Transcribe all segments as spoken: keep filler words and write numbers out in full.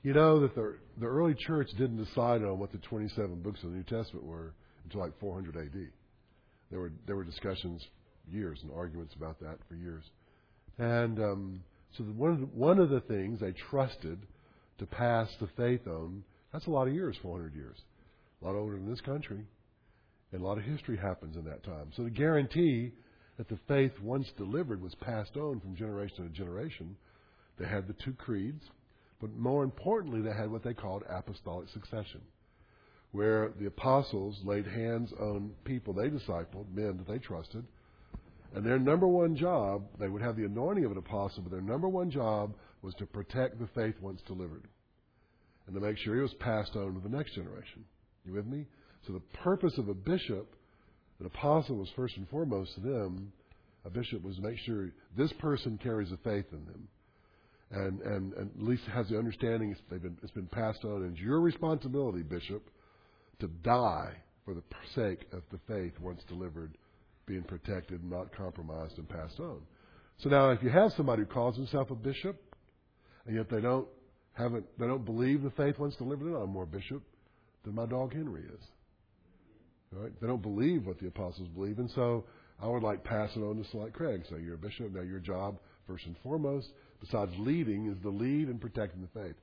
You know that the the early church didn't decide on what the twenty-seven books of the New Testament were until like four hundred A D. There were there were discussions, years, and arguments about that for years. And um, so the, one of the, one of the things they trusted to pass the faith on, that's a lot of years, four hundred years, a lot older than this country, and a lot of history happens in that time. So to guarantee that the faith once delivered was passed on from generation to generation, they had the two creeds. But more importantly, they had what they called apostolic succession, where the apostles laid hands on people they discipled, men that they trusted, and their number one job, they would have the anointing of an apostle, but their number one job was to protect the faith once delivered and to make sure it was passed on to the next generation. You with me? So the purpose of a bishop, an apostle was first and foremost to them. A bishop was to make sure this person carries a faith in them. And, and, and at least has the understanding it's, they've been, it's been passed on. And it's your responsibility, Bishop, to die for the sake of the faith once delivered, being protected, not compromised, and passed on. So now, if you have somebody who calls himself a bishop, and yet they don't haven't they don't believe the faith once delivered, they're not more bishop than my dog Henry is. All right? They don't believe what the apostles believe, and so I would like pass it on to someone like Craig. So you're a bishop. Now your job, first and foremost, besides leading, is to lead and protecting the faith.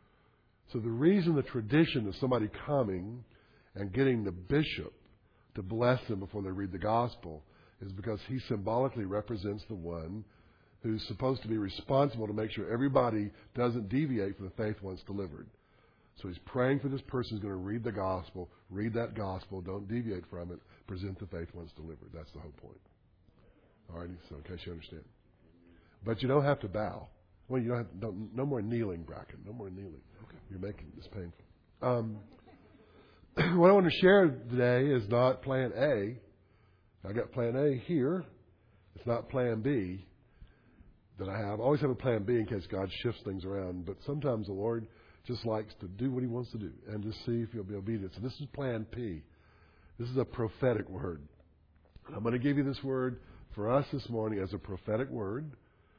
So the reason the tradition of somebody coming and getting the bishop to bless them before they read the gospel is because he symbolically represents the one who's supposed to be responsible to make sure everybody doesn't deviate from the faith once delivered. So he's praying for this person who's going to read the gospel, read that gospel, don't deviate from it, present the faith once delivered. That's the whole point. All right, so in case you understand. But you don't have to bow. Well, you don't have to, don't, no more kneeling, Bracken. No more kneeling. Okay. You're making this painful. Um, what I want to share today is not plan A. I got plan A here. It's not plan B that I have. I always have a plan B in case God shifts things around. But sometimes the Lord just likes to do what he wants to do and just see if you'll be obedient. So this is plan P. This is a prophetic word. I'm going to give you this word for us this morning as a prophetic word.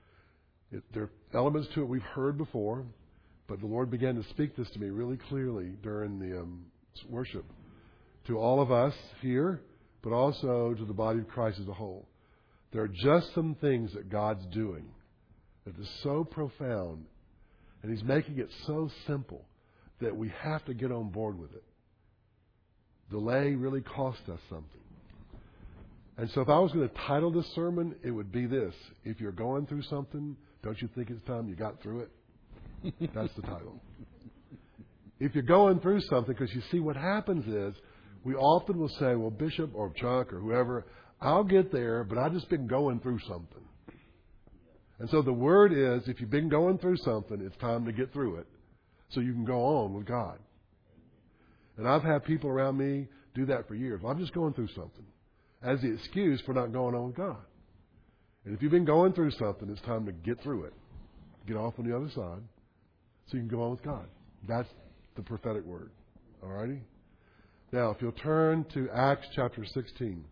It, there are elements to it we've heard before, but the Lord began to speak this to me really clearly during the um, worship to all of us here, but also to the body of Christ as a whole. There are just some things that God's doing that is so profound, and he's making it so simple that we have to get on board with it. Delay really cost us something. And so if I was going to title this sermon, it would be this: if you're going through something, don't you think it's time you got through it? That's the title. If you're going through something, because you see what happens is, we often will say, well, Bishop or Chuck or whoever, I'll get there, but I've just been going through something. And so the word is, if you've been going through something, it's time to get through it so you can go on with God. And I've had people around me do that for years. Well, I'm just going through something as the excuse for not going on with God. And if you've been going through something, it's time to get through it. Get off on the other side so you can go on with God. That's the prophetic word. All righty? Now, if you'll turn to Acts chapter sixteen.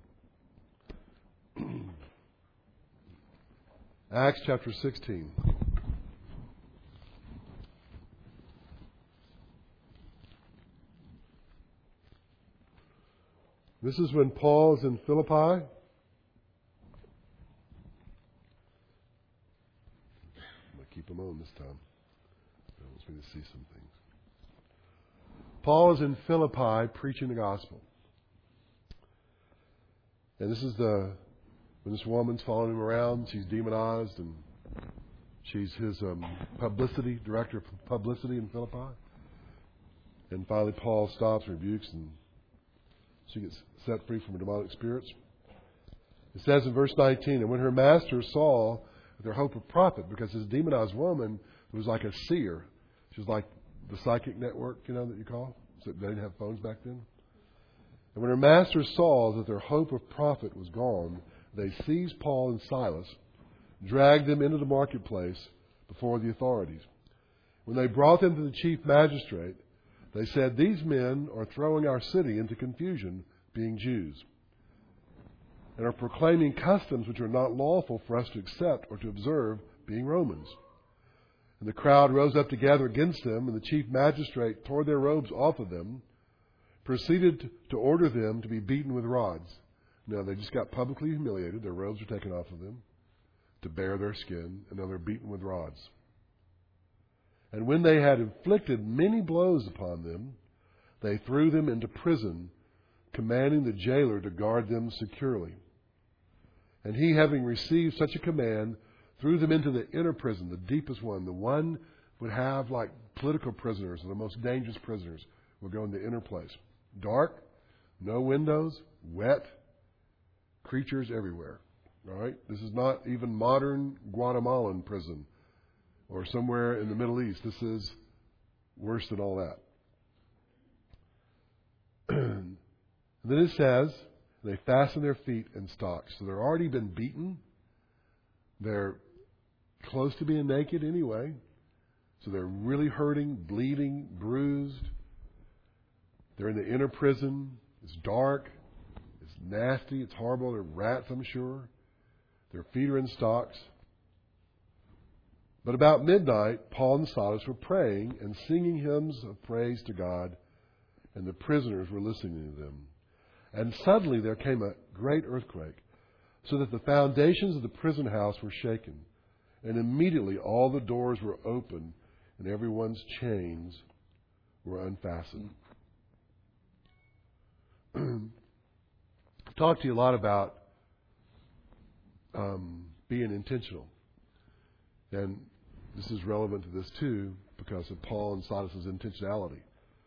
Acts chapter sixteen. This is when Paul is in Philippi. I'm going to keep him on this time. He wants me to see some things. Paul is in Philippi preaching the gospel. And this is the when this woman's following him around. She's demonized, and she's his um, publicity, director of publicity in Philippi. And finally Paul stops, rebukes, and she gets set free from her demonic spirits. It says in verse nineteen, and when her master saw their hope of profit, because this demonized woman was like a seer. She was like the psychic network, you know, that you call. So they didn't have phones back then. And when her master saw that their hope of profit was gone, they seized Paul and Silas, dragged them into the marketplace before the authorities. When they brought them to the chief magistrate, they said, these men are throwing our city into confusion, being Jews, and are proclaiming customs which are not lawful for us to accept or to observe, being Romans. And the crowd rose up together against them, and the chief magistrate tore their robes off of them, proceeded to order them to be beaten with rods. Now, they just got publicly humiliated. Their robes were taken off of them to bare their skin, and now they're beaten with rods. And when they had inflicted many blows upon them, they threw them into prison, commanding the jailer to guard them securely. And he, having received such a command, threw them into the inner prison, the deepest one. The one would have like political prisoners, the most dangerous prisoners, would go in the inner place. Dark, no windows, wet, creatures everywhere. All right? This is not even modern Guatemalan prison or somewhere in the Middle East. This is worse than all that. And then it says, they fasten their feet in stocks. So they're already been beaten. They're close to being naked anyway. So they're really hurting, bleeding, bruised. They're in the inner prison. It's dark. It's nasty. It's horrible. There are rats, I'm sure. Their feet are in stocks. But about midnight, Paul and Silas were praying and singing hymns of praise to God, and the prisoners were listening to them. And suddenly there came a great earthquake, so that the foundations of the prison house were shaken. And immediately all the doors were opened, and everyone's chains were unfastened. I've talked to you a lot about um, being intentional. And this is relevant to this too, because of Paul and Silas' intentionality.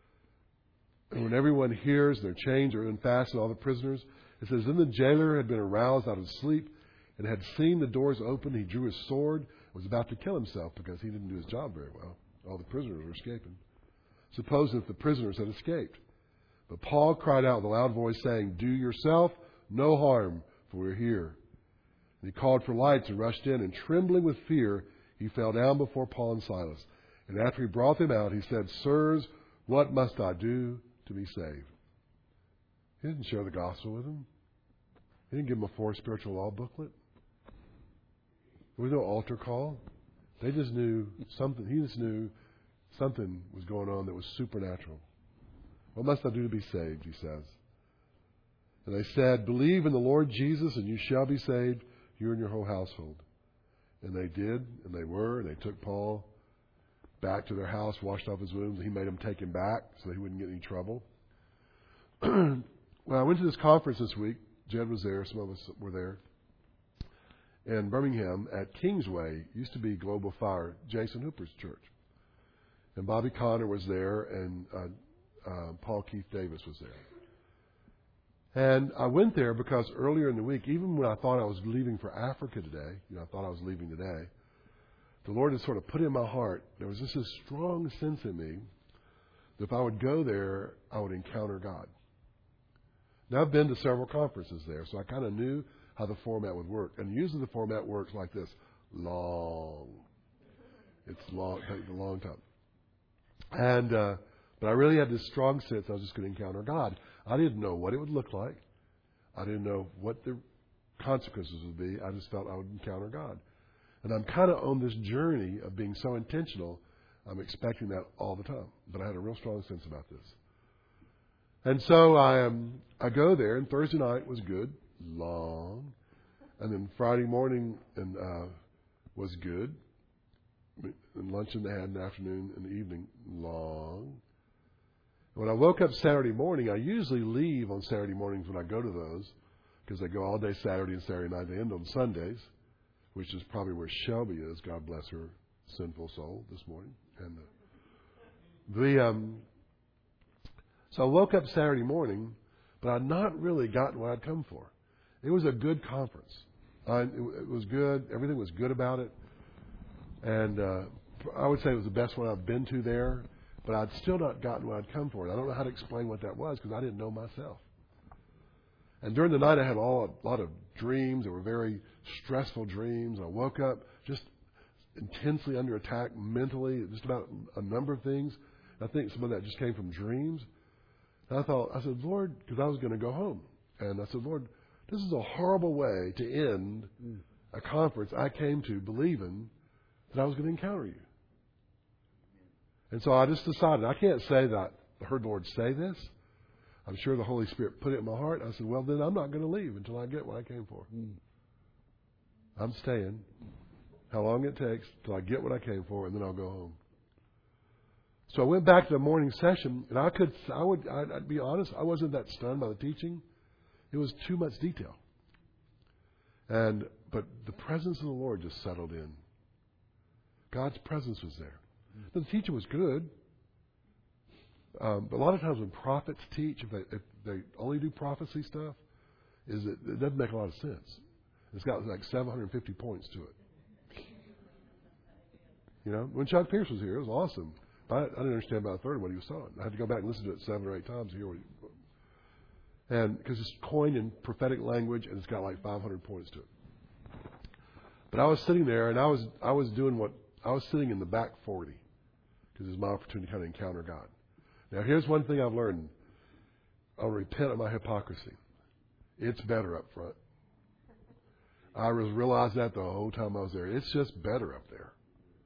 And when everyone hears their chains are unfastened, all the prisoners, it says, then the jailer had been aroused out of sleep and had seen the doors open. He drew his sword, was about to kill himself because he didn't do his job very well. All the prisoners were escaping. Suppose that the prisoners had escaped. But Paul cried out with a loud voice, saying, do yourself no harm, for we're here. And he called for lights and rushed in, and trembling with fear, he fell down before Paul and Silas. And after he brought them out, he said, sirs, what must I do to be saved? He didn't share the gospel with them. He didn't give them a four spiritual law booklet. There was no altar call. They just knew something. He just knew something was going on that was supernatural. What must I do to be saved, he says. And they said, believe in the Lord Jesus and you shall be saved, you and your whole household. And they did, and they were, and they took Paul back to their house, washed off his wounds. He made them take him back so he wouldn't get any trouble. Well, I went to this conference this week. Jed was there. Some of us were there. In Birmingham at Kingsway, used to be Global Fire, Jason Hooper's church. And Bobby Conner was there, and uh, uh, Paul Keith Davis was there. And I went there because earlier in the week, even when I thought I was leaving for Africa today, you know, I thought I was leaving today, the Lord had sort of put in my heart, there was just this strong sense in me that if I would go there, I would encounter God. Now, I've been to several conferences there, so I kind of knew how the format would work. And usually the format works like this. Long. It's long. It takes a long time. And, uh, but I really had this strong sense I was just going to encounter God. I didn't know what it would look like. I didn't know what the consequences would be. I just felt I would encounter God. And I'm kind of on this journey of being so intentional, I'm expecting that all the time. But I had a real strong sense about this. And so I um, I go there, and Thursday night was good, long. And then Friday morning and uh, was good. And luncheon they had in the afternoon and the evening, long. When I woke up Saturday morning, I usually leave on Saturday mornings when I go to those, because they go all day Saturday and Saturday night. They end on Sundays, which is probably where Shelby is. God bless her sinful soul this morning. And uh, the um, so I woke up Saturday morning, but I'd not really gotten what I'd come for. It was a good conference. I, it, it was good. Everything was good about it. And uh, I would say it was the best one I've been to there. But I'd still not gotten what I'd come for. And I don't know how to explain what that was because I didn't know myself. And during the night I had all, a lot of dreams. They were very stressful dreams. I woke up just intensely under attack mentally, just about a number of things. I think some of that just came from dreams. And I thought, I said, Lord, because I was going to go home. And I said, Lord, this is a horrible way to end a conference I came to believing that I was going to encounter you. And so I just decided, I can't say that I heard the Lord say this. I'm sure the Holy Spirit put it in my heart. I said, well, then I'm not going to leave until I get what I came for. Mm. I'm staying how long it takes till I get what I came for, and then I'll go home. So I went back to the morning session, and I could, I would, I'd, I'd be honest, I wasn't that stunned by the teaching. It was too much detail. And, but the presence of the Lord just settled in. God's presence was there. The teaching was good. Um, but a lot of times when prophets teach, if they, if they only do prophecy stuff, is it, it doesn't make a lot of sense. It's got like seven hundred fifty points to it. You know, when Chuck Pierce was here, it was awesome. I, I didn't understand about a third of what he was saying. I had to go back and listen to it seven or eight times to hear what he, and because it's coined in prophetic language and it's got like five hundred points to it. But I was sitting there and I was I was doing what I was sitting in the back forty because it was my opportunity to kind of encounter God. Now, here's one thing I've learned. I'll repent of my hypocrisy. It's better up front. I was realized that the whole time I was there. It's just better up there.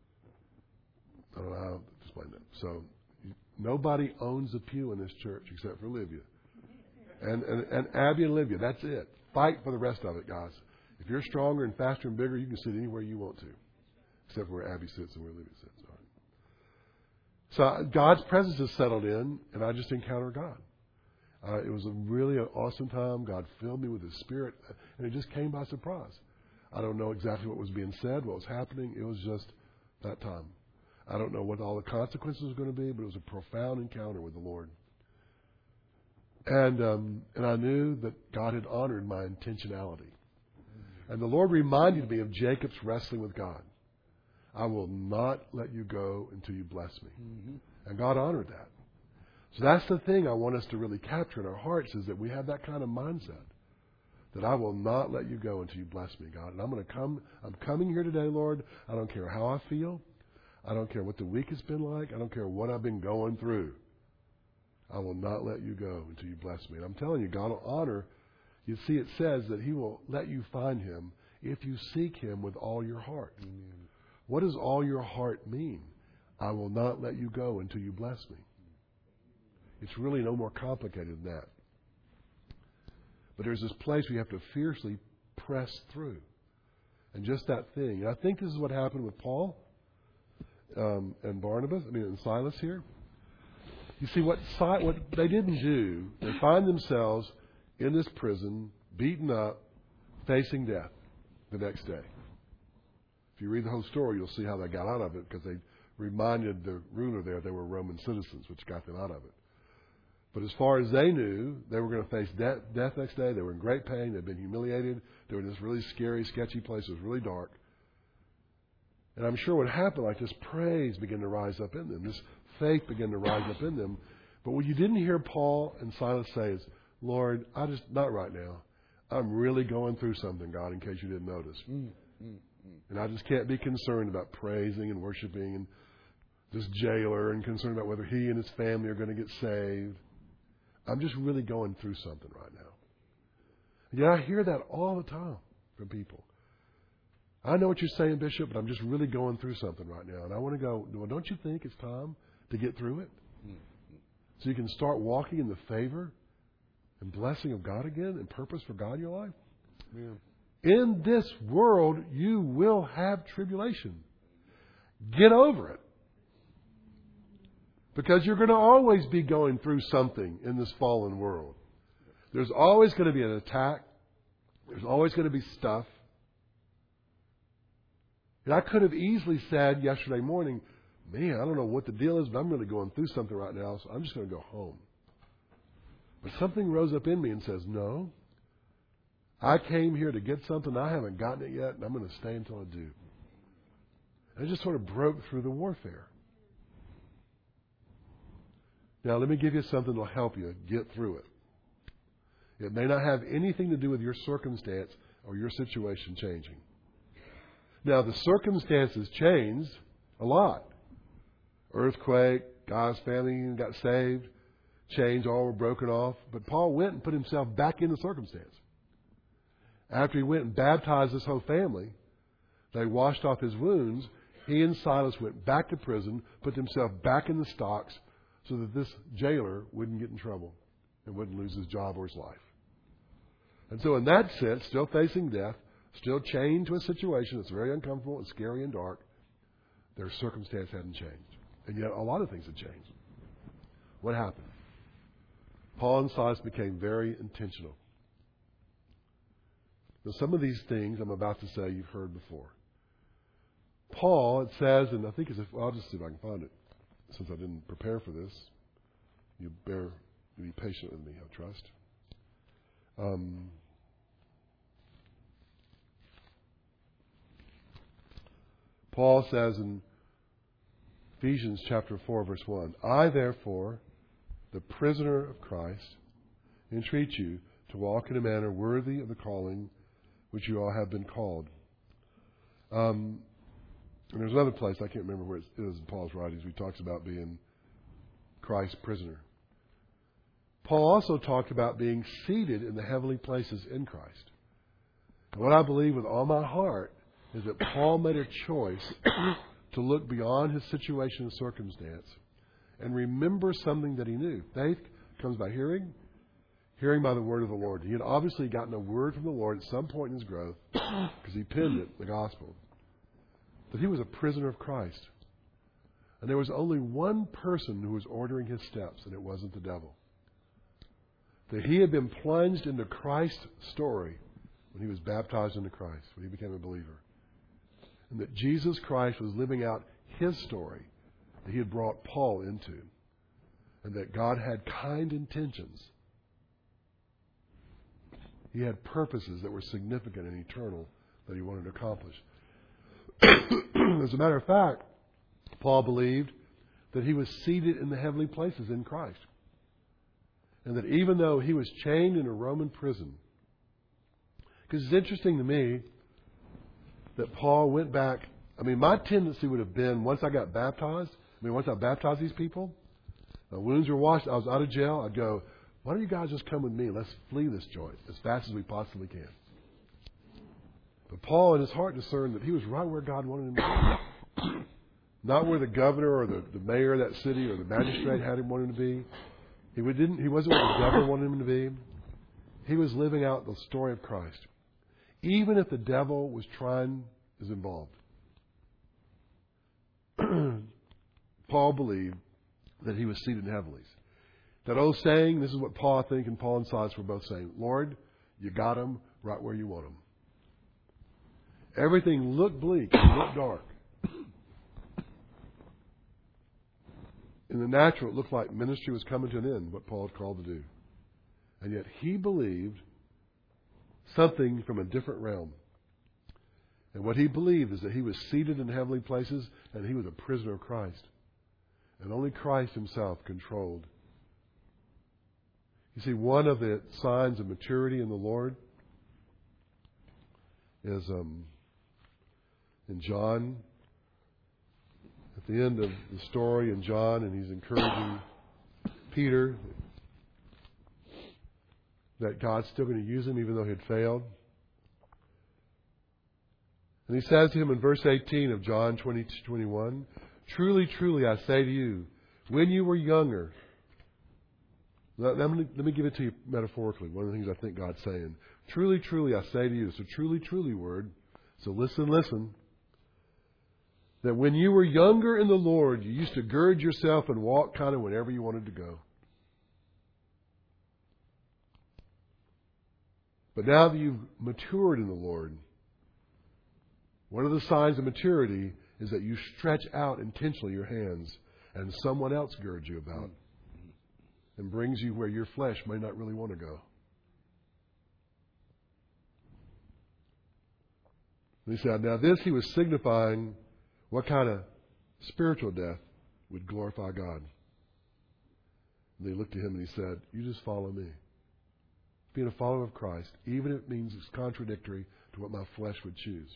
I don't know how to explain that. So, nobody owns a pew in this church except for Olivia. And, and, and Abby and Olivia, that's it. Fight for the rest of it, guys. If you're stronger and faster and bigger, you can sit anywhere you want to. Except where Abby sits and where Olivia sits. All right. So God's presence has settled in, and I just encountered God. Uh, it was a really an awesome time. God filled me with His Spirit, and it just came by surprise. I don't know exactly what was being said, what was happening. It was just that time. I don't know what all the consequences were going to be, but it was a profound encounter with the Lord. And um, and I knew that God had honored my intentionality. And the Lord reminded me of Jacob's wrestling with God. I will not let you go until you bless me. Mm-hmm. And God honored that. So that's the thing I want us to really capture in our hearts, is that we have that kind of mindset. That I will not let you go until you bless me, God. And I'm going to come, I'm coming here today, Lord. I don't care how I feel. I don't care what the week has been like. I don't care what I've been going through. I will not let you go until you bless me. And I'm telling you, God will honor. You see, it says that He will let you find Him if you seek Him with all your heart. Amen. What does all your heart mean? I will not let you go until you bless me. It's really no more complicated than that. But there's this place we have to fiercely press through. And just that thing. And I think this is what happened with Paul um, and Barnabas, I mean, and Silas here. You see, what, what they didn't do, they find themselves in this prison, beaten up, facing death the next day. If you read the whole story, you'll see how they got out of it, because they reminded the ruler there they were Roman citizens, which got them out of it. But as far as they knew, they were going to face death, death next day. They were in great pain. They'd been humiliated. They were in this really scary, sketchy place. It was really dark. And I'm sure what happened, like this praise began to rise up in them. This faith began to rise up in them. But what you didn't hear Paul and Silas say is, Lord, I just, not right now. I'm really going through something, God, in case you didn't notice. Mm, mm, mm. And I just can't be concerned about praising and worshiping and this jailer and concerned about whether he and his family are going to get saved. I'm just really going through something right now. Yeah, I hear that all the time from people. I know what you're saying, Bishop, but I'm just really going through something right now. And I want to go, well, don't you think it's time to get through it? So you can start walking in the favor and blessing of God again and purpose for God in your life? Yeah. In this world, you will have tribulation. Get over it. Because you're going to always be going through something in this fallen world. There's always going to be an attack. There's always going to be stuff. And I could have easily said yesterday morning, man, I don't know what the deal is, but I'm really going through something right now, so I'm just going to go home. But something rose up in me and says, no, I came here to get something. I haven't gotten it yet, and I'm going to stay until I do. And I just sort of broke through the warfare. Now, let me give you something that will help you get through it. It may not have anything to do with your circumstance or your situation changing. Now, the circumstances changed a lot. Earthquake, God's family got saved, chains all were broken off. But Paul went and put himself back in the circumstance. After he went and baptized his whole family, they washed off his wounds, he and Silas went back to prison, put themselves back in the stocks so that this jailer wouldn't get in trouble and wouldn't lose his job or his life. And so in that sense, still facing death, still chained to a situation that's very uncomfortable and scary and dark, their circumstance hadn't changed. And yet a lot of things had changed. What happened? Paul and Silas became very intentional. Now, some of these things I'm about to say you've heard before. Paul, it says, and I think it's, well, I'll just see if I can find it, since I didn't prepare for this. You bear, you be patient with me, I trust. Um, Paul says in Ephesians chapter four, verse one, I therefore, the prisoner of Christ, entreat you to walk in a manner worthy of the calling which you all have been called. Um, and there's another place, I can't remember where it is in Paul's writings, where he talks about being Christ's prisoner. Paul also talked about being seated in the heavenly places in Christ. And what I believe with all my heart is that Paul made a choice to look beyond his situation and circumstance and remember something that he knew. Faith comes by hearing, hearing by the word of the Lord. He had obviously gotten a word from the Lord at some point in his growth, because he penned it, the gospel, that he was a prisoner of Christ. And there was only one person who was ordering his steps, and it wasn't the devil. That he had been plunged into Christ's story when he was baptized into Christ, when he became a believer. And that Jesus Christ was living out his story that he had brought Paul into. And that God had kind intentions. He had purposes that were significant and eternal that he wanted to accomplish. As a matter of fact, Paul believed that he was seated in the heavenly places in Christ. And that even though he was chained in a Roman prison, because it's interesting to me that Paul went back. I mean, my tendency would have been, once I got baptized, I mean, once I baptized these people, my wounds were washed, I was out of jail, I'd go, why don't you guys just come with me? Let's flee this joint as fast as we possibly can. But Paul, in his heart, discerned that he was right where God wanted him to be. Not where the governor or the, the mayor of that city or the magistrate had him wanted to be. He didn't. He wasn't where the devil wanted him to be. He was living out the story of Christ. Even if the devil was trying, is involved. Paul believed that he was seated in heavenlies. That old saying, this is what Paul, I think, and Paul and Silas were both saying, Lord, you got them right where you want them. Everything looked bleak and looked dark. In the natural, it looked like ministry was coming to an end, what Paul had called to do. And yet he believed something from a different realm. And what he believed is that he was seated in heavenly places and he was a prisoner of Christ. And only Christ himself controlled. You see, one of the signs of maturity in the Lord is um, in John, at the end of the story in John, and he's encouraging Peter that God's still going to use him even though he had failed. And he says to him in verse eighteen of John twenty twenty-one, truly, truly, I say to you, when you were younger, let, let, me, let me give it to you metaphorically, one of the things I think God's saying. Truly, truly, I say to you, it's a truly, truly word, so listen, listen. That when you were younger in the Lord, you used to gird yourself and walk kind of whenever you wanted to go. But now that you've matured in the Lord, one of the signs of maturity is that you stretch out intentionally your hands and someone else girds you about and brings you where your flesh may not really want to go. And he said, now this he was signifying what kind of spiritual death would glorify God. And they looked to him and he said, you just follow me. Being a follower of Christ, even if it means it's contradictory to what my flesh would choose.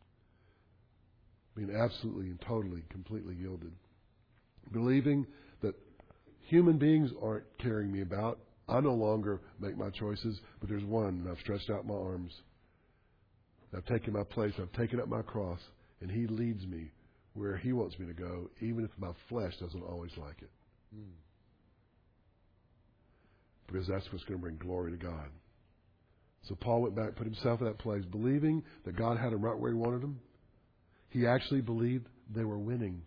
Being absolutely and totally, completely yielded. Believing that human beings aren't carrying me about. I no longer make my choices, but there's one, and I've stretched out my arms. I've taken my place. I've taken up my cross, and he leads me where He wants me to go, even if my flesh doesn't always like it. Mm. Because that's what's going to bring glory to God. So Paul went back, put himself in that place, believing that God had him right where He wanted him. He actually believed they were winning.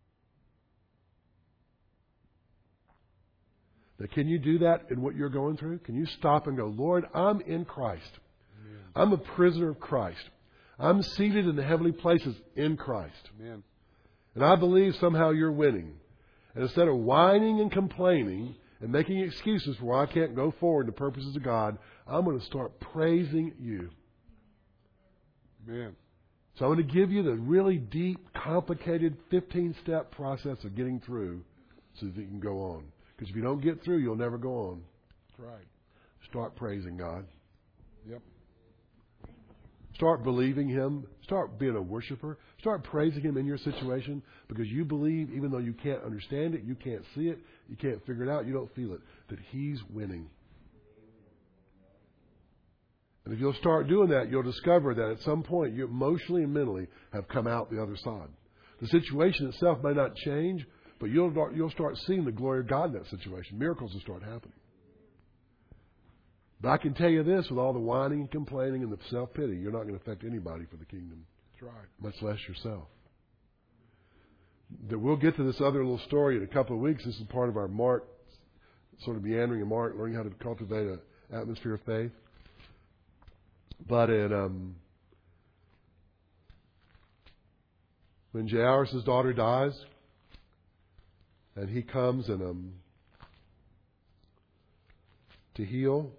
Now, can you do that in what you're going through? Can you stop and go, Lord, I'm in Christ. Amen. I'm a prisoner of Christ. I'm seated in the heavenly places in Christ. Amen. And I believe somehow you're winning. And instead of whining and complaining and making excuses for why I can't go forward in the purposes of God, I'm going to start praising you. Amen. So I'm going to give you the really deep, complicated fifteen-step process of getting through so that you can go on. Because if you don't get through, you'll never go on. That's right. Start praising God. Yep. Start believing Him. Start being a worshiper. Start praising Him in your situation because you believe, even though you can't understand it, you can't see it, you can't figure it out, you don't feel it, that He's winning. And if you'll start doing that, you'll discover that at some point you emotionally and mentally have come out the other side. The situation itself may not change, but you'll you'll start seeing the glory of God in that situation. Miracles will start happening. But I can tell you this, with all the whining and complaining and the self-pity, you're not going to affect anybody for the kingdom. That's right. Much less yourself. That we'll get to this other little story in a couple of weeks. This is part of our Mark, sort of meandering in Mark, learning how to cultivate an atmosphere of faith. But in, um, when Jairus' daughter dies, and he comes and um, to heal.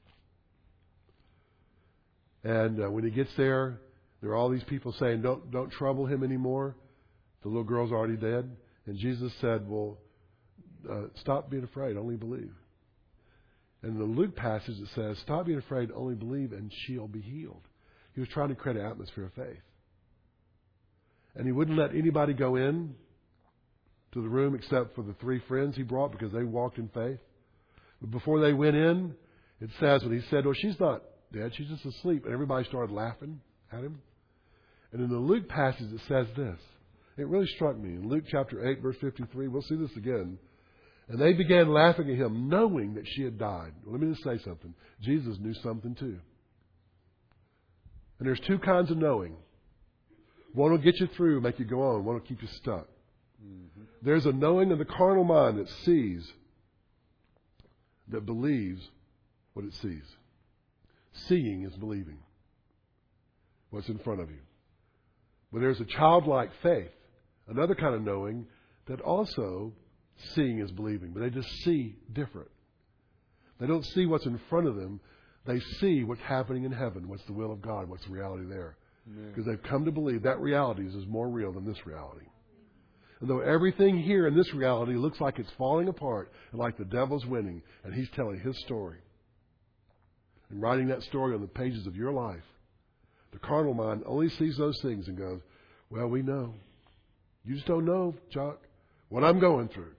And uh, when he gets there, there are all these people saying, don't, don't trouble him anymore. The little girl's already dead. And Jesus said, well, uh, stop being afraid, only believe. And in the Luke passage it says, stop being afraid, only believe, and she'll be healed. He was trying to create an atmosphere of faith. And he wouldn't let anybody go in to the room except for the three friends he brought because they walked in faith. But before they went in, it says when he said, well, she's not dead, she's just asleep. And everybody started laughing at him. And in the Luke passage it says this. It really struck me. In Luke chapter eight, verse fifty-three, we'll see this again. And they began laughing at him, knowing that she had died. Well, let me just say something. Jesus knew something too. And there's two kinds of knowing. One will get you through, make you go on. One will keep you stuck. Mm-hmm. There's a knowing of the carnal mind that sees, that believes what it sees. Seeing is believing what's in front of you. But there's a childlike faith, another kind of knowing that also seeing is believing, but they just see different. They don't see what's in front of them. They see what's happening in heaven, what's the will of God, what's the reality there. Because they've come to believe that reality is more real than this reality. And though everything here in this reality looks like it's falling apart and like the devil's winning, and he's telling his story and writing that story on the pages of your life, the carnal mind only sees those things and goes, well, we know. You just don't know, Chuck, what I'm going through.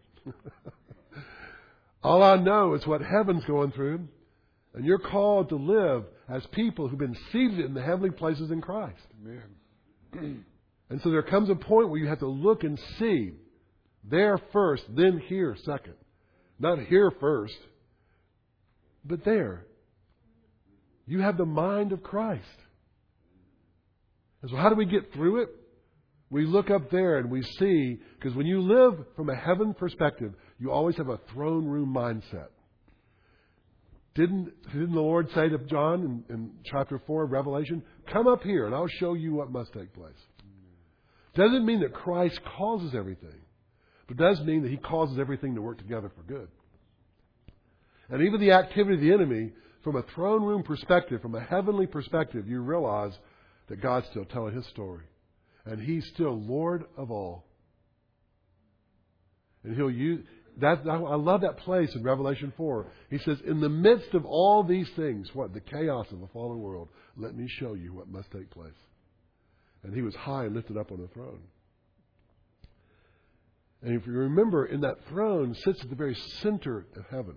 All I know is what heaven's going through. And you're called to live as people who've been seated in the heavenly places in Christ. Amen. And so there comes a point where you have to look and see. There first, then here second. Not here first, but there. You have the mind of Christ. And so how do we get through it? We look up there and we see, because when you live from a heaven perspective, you always have a throne room mindset. Didn't, didn't the Lord say to John in, in chapter four of Revelation, come up here and I'll show you what must take place? Doesn't mean that Christ causes everything, but does mean that He causes everything to work together for good. And even the activity of the enemy, from a throne room perspective, from a heavenly perspective, you realize that God's still telling His story. And He's still Lord of all. And He'll use that. I love that place in Revelation four. He says, in the midst of all these things, what? The chaos of a fallen world, let me show you what must take place. And He was high and lifted up on the throne. And if you remember, in that throne sits at the very center of heaven.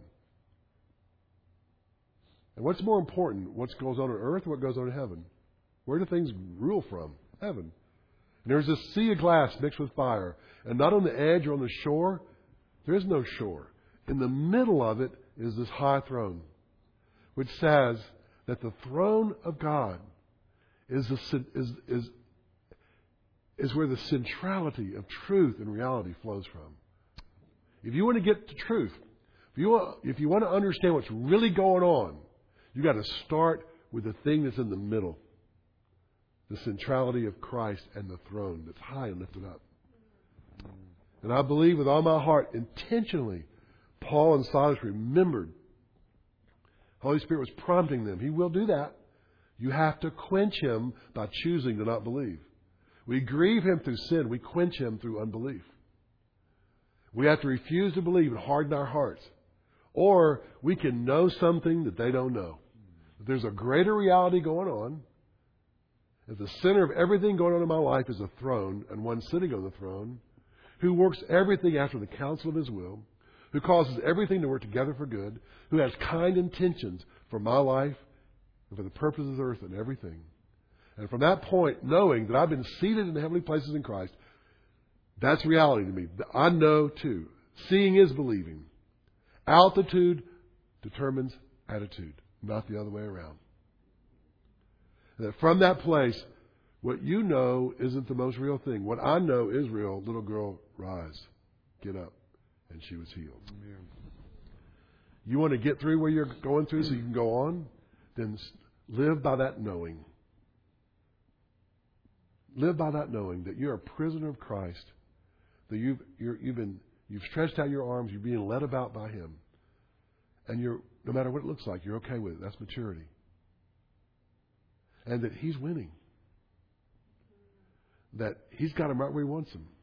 And what's more important, what goes on on earth or what goes on in heaven? Where do things rule from? Heaven. And there's a sea of glass mixed with fire. And not on the edge or on the shore. There is no shore. In the middle of it is this high throne, which says that the throne of God is, the, is, is, is where the centrality of truth and reality flows from. If you want to get to truth, if you want, if you want to understand what's really going on, you got to start with the thing that's in the middle. The centrality of Christ and the throne that's high and lifted up. And I believe with all my heart, intentionally, Paul and Silas remembered. Holy Spirit was prompting them. He will do that. You have to quench Him by choosing to not believe. We grieve Him through sin. We quench Him through unbelief. We have to refuse to believe and harden our hearts. Or we can know something that they don't know. There's a greater reality going on. At the center of everything going on in my life is a throne, and one sitting on the throne, who works everything after the counsel of His will, who causes everything to work together for good, who has kind intentions for my life and for the purposes of the earth and everything. And from that point, knowing that I've been seated in the heavenly places in Christ, that's reality to me. I know, too, seeing is believing. Altitude determines attitude, not the other way around. And that from that place, what you know isn't the most real thing. What I know is real. Little girl, rise, get up. And she was healed. Amen. You want to get through where you're going through so you can go on? Then live by that knowing. Live by that knowing that you're a prisoner of Christ. That you've, you're, you've been, you've stretched out your arms. You're being led about by Him. And you're, no matter what it looks like, you're okay with it. That's maturity. And that He's winning. That He's got him right where He wants him.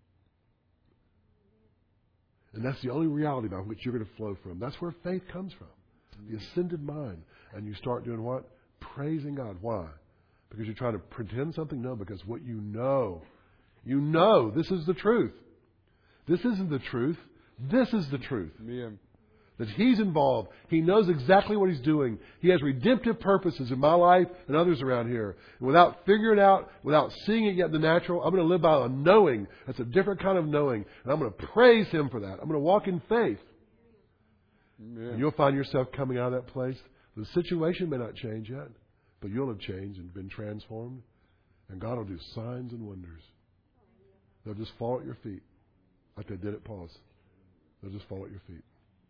And that's the only reality by which you're going to flow from. That's where faith comes from. The ascended mind. And you start doing what? Praising God. Why? Because you're trying to pretend something? No, because what you know. You know this is the truth. This isn't the truth. This is the truth. Yeah. That He's involved. He knows exactly what He's doing. He has redemptive purposes in my life and others around here. And without figuring it out, without seeing it yet in the natural, I'm going to live by a knowing. That's a different kind of knowing. And I'm going to praise Him for that. I'm going to walk in faith. Yeah. And you'll find yourself coming out of that place. The situation may not change yet, but you'll have changed and been transformed. And God will do signs and wonders. They'll just fall at your feet like they did at Paul's. They'll just fall at your feet.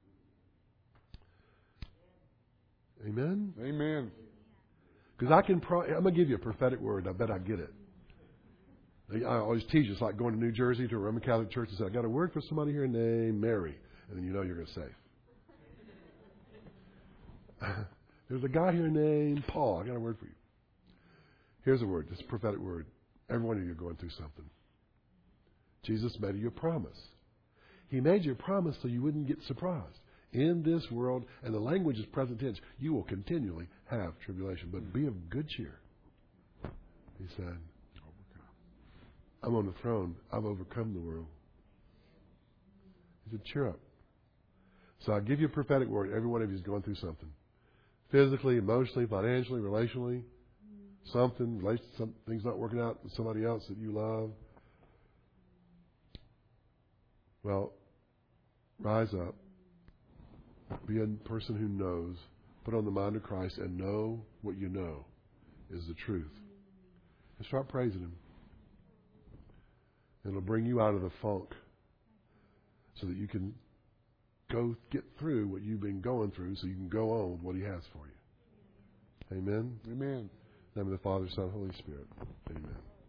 Amen? Amen. Because I can, pro- I'm going to give you a prophetic word. I bet I get it. I always teach, it's like going to New Jersey to a Roman Catholic church and say, I got a word for somebody here named Mary. And then you know you're going to say. There's a guy here named Paul. I got a word for you. Here's a word. This is a prophetic word. Every one of you are going through something. Jesus made you a promise. He made you a promise so you wouldn't get surprised. In this world, and the language is present tense, you will continually have tribulation, but be of good cheer. He said, I'm on the throne. I've overcome the world. He said, cheer up. So I give you a prophetic word. Every one of you is going through something. Physically, emotionally, financially, relationally. Something, something's not working out with somebody else that you love. Well, rise up. Be a person who knows. Put on the mind of Christ and know what you know is the truth. And start praising Him. It'll bring you out of the funk so that you can go get through what you've been going through so you can go on with what He has for you. Amen? Amen. In the name of the Father, Son, Holy Spirit. Amen.